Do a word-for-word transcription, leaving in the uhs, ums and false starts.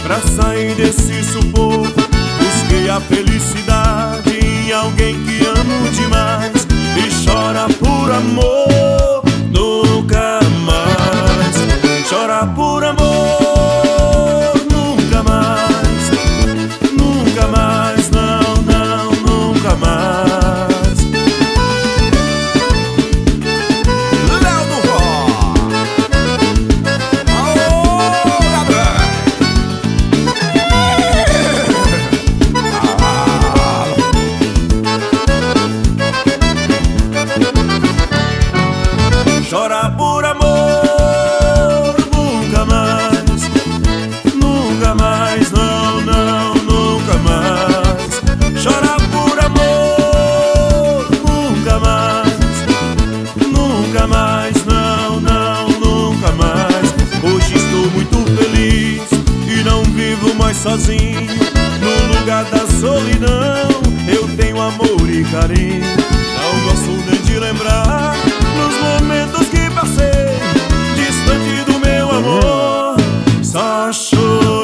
Pra sair desse sufoco, busquei a felicidade em alguém que amo demais. E chora por amor, nunca mais. Chora por amor, nunca mais. Nunca mais, não, não, nunca mais. Léo do Vó. Aô, Gabriel. Chora por amor, nunca mais. Nunca mais, não, não, nunca mais. Chora por amor, nunca mais. Nunca mais, não, não, nunca mais. Hoje estou muito feliz e não vivo mais sozinho. No lugar da solidão eu tenho amor e carinho. Não gosto nem de lembrar nos momentos que passei distante do meu amor. Só choro.